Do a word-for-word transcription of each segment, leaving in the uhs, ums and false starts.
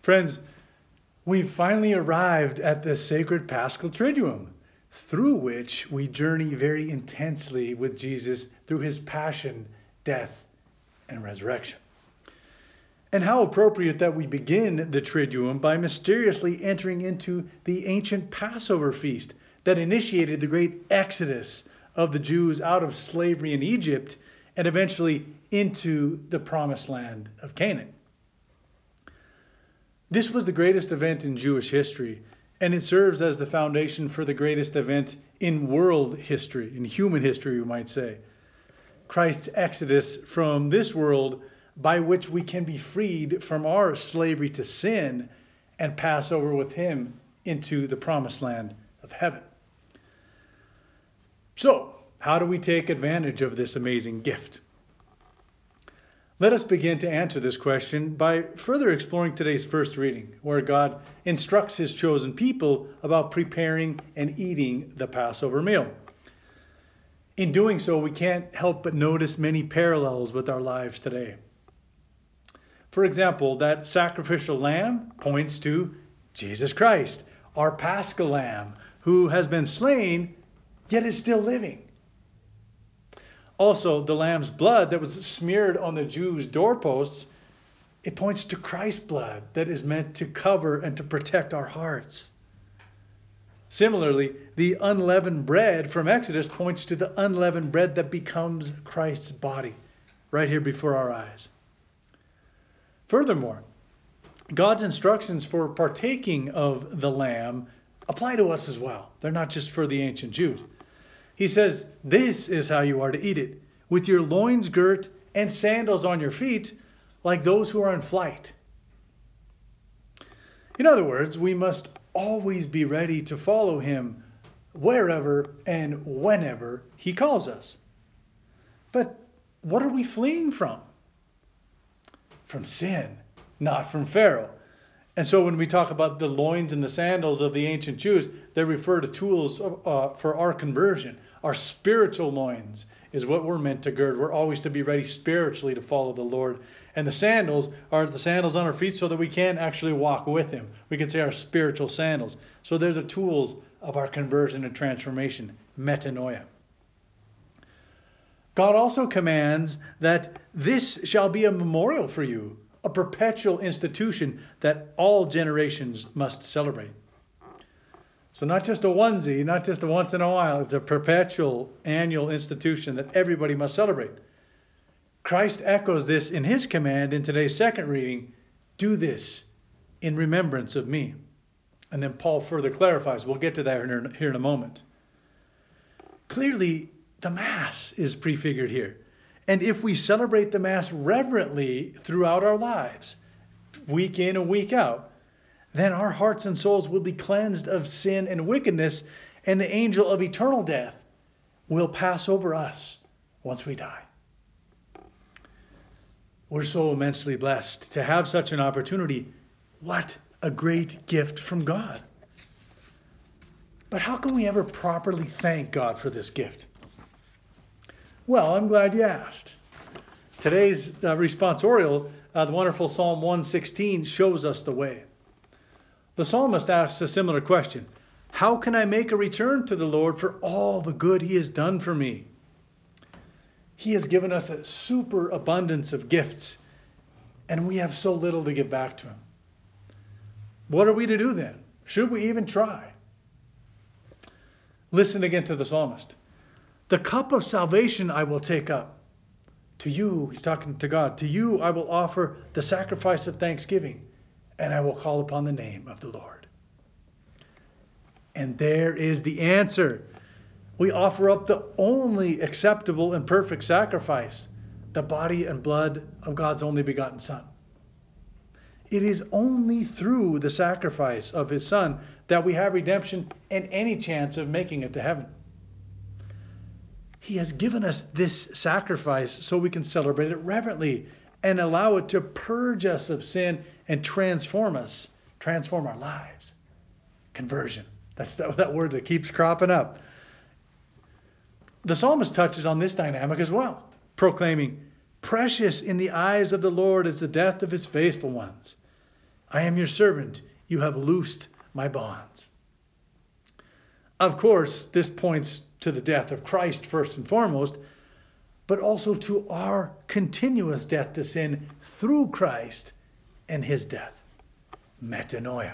Friends, we've finally arrived at the sacred Paschal Triduum, through which we journey very intensely with Jesus through his passion, death, and resurrection. And how appropriate that we begin the Triduum by mysteriously entering into the ancient Passover feast that initiated the great exodus of the Jews out of slavery in Egypt and eventually into the promised land of Canaan. This was the greatest event in Jewish history, and it serves as the foundation for the greatest event in world history, in human history, we might say. Christ's exodus from this world, by which we can be freed from our slavery to sin and pass over with him into the promised land of heaven. So, how do we take advantage of this amazing gift? Let us begin to answer this question by further exploring today's first reading, where God instructs his chosen people about preparing and eating the Passover meal. In doing so, we can't help but notice many parallels with our lives today. For example, that sacrificial lamb points to Jesus Christ, our Paschal Lamb, who has been slain, yet is still living. Also, the lamb's blood that was smeared on the Jews' doorposts, it points to Christ's blood that is meant to cover and to protect our hearts. Similarly, the unleavened bread from Exodus points to the unleavened bread that becomes Christ's body, right here before our eyes. Furthermore, God's instructions for partaking of the lamb apply to us as well. They're not just for the ancient Jews. He says, this is how you are to eat it, with your loins girt and sandals on your feet, like those who are in flight. In other words, we must always be ready to follow him wherever and whenever he calls us. But what are we fleeing from? From sin, not from Pharaoh. And so when we talk about the loins and the sandals of the ancient Jews, they refer to tools uh, for our conversion. Our spiritual loins is what we're meant to gird. We're always to be ready spiritually to follow the Lord. And the sandals are the sandals on our feet so that we can actually walk with him. We could say our spiritual sandals. So they're the tools of our conversion and transformation, metanoia. God also commands that this shall be a memorial for you, a perpetual institution that all generations must celebrate. So not just a onesie, not just a once in a while, it's a perpetual annual institution that everybody must celebrate. Christ echoes this in his command in today's second reading, do this in remembrance of me. And then Paul further clarifies, we'll get to that here in a moment. Clearly, the Mass is prefigured here. And if we celebrate the Mass reverently throughout our lives, week in and week out, then our hearts and souls will be cleansed of sin and wickedness, and the angel of eternal death will pass over us once we die. We're so immensely blessed to have such an opportunity. What a great gift from God. But how can we ever properly thank God for this gift? Well, I'm glad you asked. Today's uh, responsorial, uh, the wonderful Psalm one sixteen, shows us the way. The psalmist asks a similar question. How can I make a return to the Lord for all the good he has done for me? He has given us a superabundance of gifts, and we have so little to give back to him. What are we to do then? Should we even try? Listen again to the psalmist. The cup of salvation I will take up. To you, he's talking to God, to you I will offer the sacrifice of thanksgiving, and I will call upon the name of the Lord. And there is the answer. We offer up the only acceptable and perfect sacrifice, the body and blood of God's only begotten Son. It is only through the sacrifice of his Son that we have redemption and any chance of making it to heaven. He has given us this sacrifice so we can celebrate it reverently and allow it to purge us of sin and transform us, transform our lives. Conversion. That's that, that word that keeps cropping up. The psalmist touches on this dynamic as well, proclaiming, precious in the eyes of the Lord is the death of his faithful ones. I am your servant. You have loosed my bonds. Of course, this points to the death of Christ first and foremost, but also to our continuous death to sin through Christ and his death. Metanoia.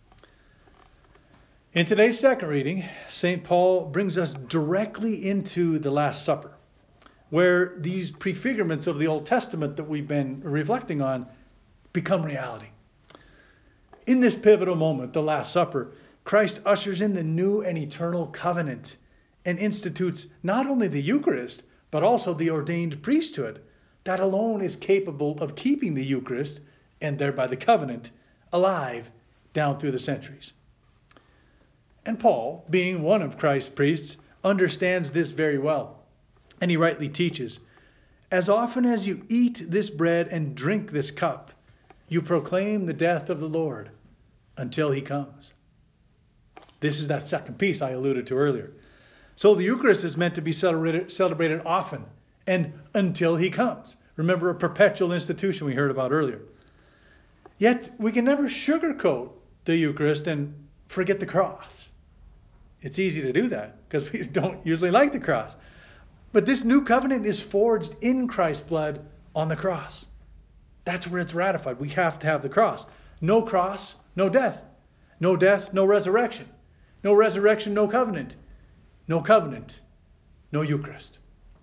In today's second reading, Saint Paul brings us directly into the Last Supper, where these prefigurements of the Old Testament that we've been reflecting on become reality. In this pivotal moment, the Last Supper, Christ ushers in the new and eternal covenant and institutes not only the Eucharist, but also the ordained priesthood that alone is capable of keeping the Eucharist, and thereby the covenant, alive down through the centuries. And Paul, being one of Christ's priests, understands this very well. And he rightly teaches, as often as you eat this bread and drink this cup, you proclaim the death of the Lord until he comes. This is that second piece I alluded to earlier. So the Eucharist is meant to be celebrated, celebrated often and until he comes. Remember, a perpetual institution we heard about earlier. Yet we can never sugarcoat the Eucharist and forget the cross. It's easy to do that because we don't usually like the cross. But this new covenant is forged in Christ's blood on the cross. That's where it's ratified. We have to have the cross. No cross, no death. No death, no resurrection. No resurrection, no covenant. No covenant, no Eucharist.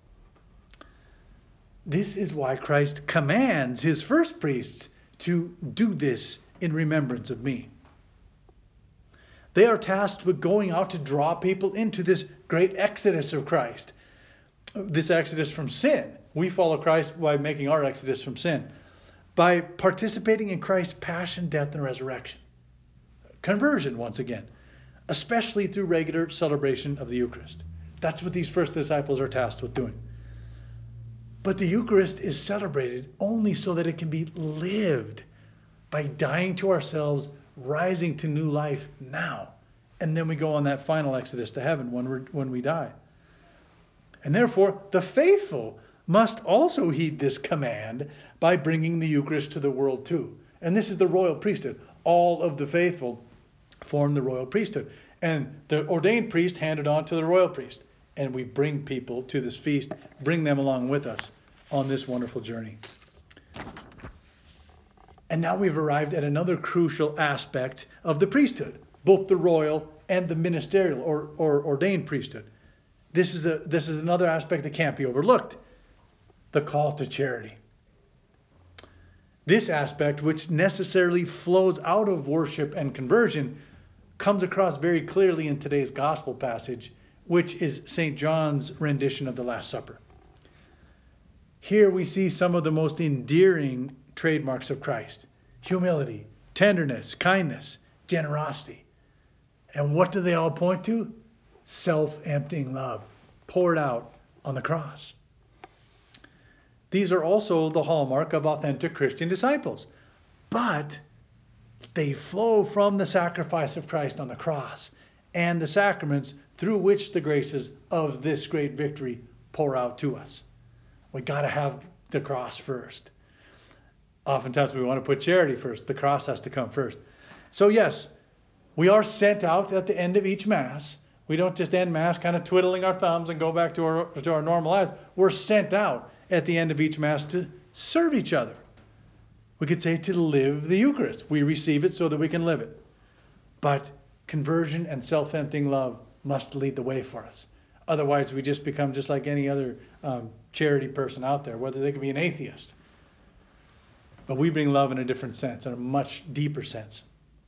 This is why Christ commands his first priests to do this in remembrance of me. They are tasked with going out to draw people into this great exodus of Christ. This exodus from sin. We follow Christ by making our exodus from sin. By participating in Christ's passion, death, and resurrection. Conversion, once again. Especially through regular celebration of the Eucharist. That's what these first disciples are tasked with doing. But the Eucharist is celebrated only so that it can be lived by dying to ourselves, rising to new life now. And then we go on that final exodus to heaven when, we're, when we die. And therefore, the faithful must also heed this command by bringing the Eucharist to the world too. And this is the royal priesthood. All of the faithful form the royal priesthood. And the ordained priest handed on to the royal priest. And we bring people to this feast, bring them along with us on this wonderful journey. And now we've arrived at another crucial aspect of the priesthood, both the royal and the ministerial or, or ordained priesthood. This is a this is another aspect that can't be overlooked. The call to charity. This aspect, which necessarily flows out of worship and conversion, comes across very clearly in today's gospel passage, which is Saint John's rendition of the Last Supper. Here we see some of the most endearing trademarks of Christ. Humility, tenderness, kindness, generosity. And what do they all point to? Self-emptying love, poured out on the cross. These are also the hallmark of authentic Christian disciples. But they flow from the sacrifice of Christ on the cross and the sacraments through which the graces of this great victory pour out to us. We got to have the cross first. Oftentimes we want to put charity first. The cross has to come first. So yes, we are sent out at the end of each Mass. We don't just end Mass kind of twiddling our thumbs and go back to our, to our normal lives. We're sent out at the end of each Mass to serve each other. We could say to live the Eucharist. We receive it so that we can live it. But conversion and self-emptying love must lead the way for us. Otherwise, we just become just like any other um, charity person out there, whether they could be an atheist. But we bring love in a different sense, in a much deeper sense.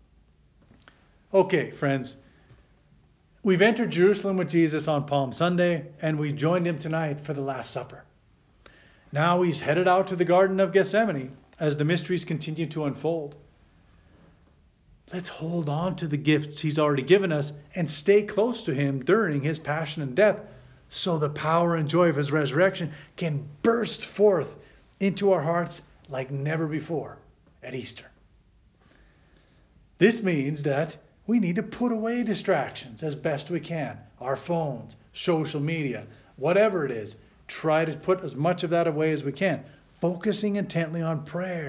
Okay, friends. We've entered Jerusalem with Jesus on Palm Sunday, and we joined him tonight for the Last Supper. Now he's headed out to the Garden of Gethsemane as the mysteries continue to unfold. Let's hold on to the gifts he's already given us and stay close to him during his passion and death so the power and joy of his resurrection can burst forth into our hearts like never before at Easter. This means that we need to put away distractions as best we can. Our phones, social media, whatever it is. Try to put as much of that away as we can. Focusing intently on prayer,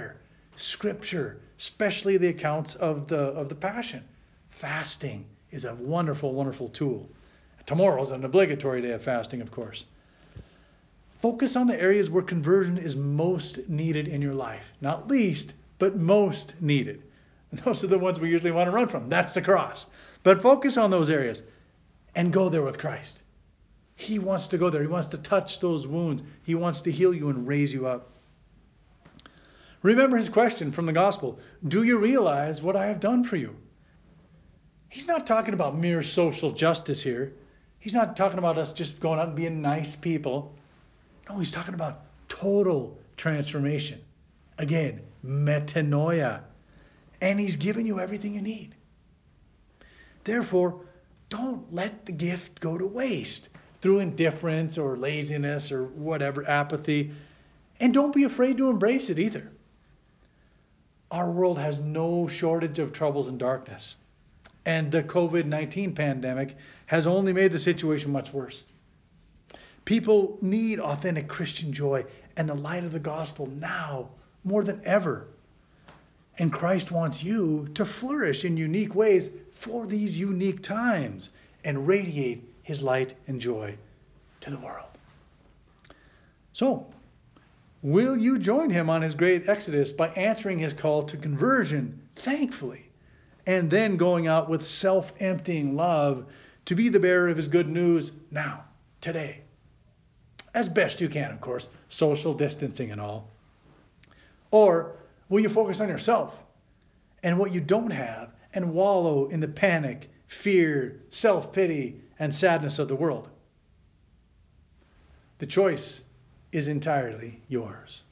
Scripture, especially the accounts of the of the Passion. Fasting is a wonderful, wonderful tool. Tomorrow's an obligatory day of fasting, of course. Focus on the areas where conversion is most needed in your life. Not least, but most needed. And those are the ones we usually want to run from. That's the cross. But focus on those areas and go there with Christ. He wants to go there. He wants to touch those wounds. He wants to heal you and raise you up. Remember his question from the gospel. Do you realize what I have done for you? He's not talking about mere social justice here. He's not talking about us just going out and being nice people. No, he's talking about total transformation. Again, metanoia. And he's given you everything you need. Therefore, don't let the gift go to waste through indifference or laziness or whatever, apathy. And don't be afraid to embrace it either. Our world has no shortage of troubles and darkness. And the covid nineteen pandemic has only made the situation much worse. People need authentic Christian joy and the light of the gospel now more than ever. And Christ wants you to flourish in unique ways for these unique times and radiate his light and joy to the world. So, will you join him on his great exodus by answering his call to conversion thankfully, and then going out with self-emptying love to be the bearer of his good news now, today? As best you can, of course, social distancing and all. Or will you focus on yourself and what you don't have and wallow in the panic, fear, self-pity, and sadness of the world? The choice is entirely yours.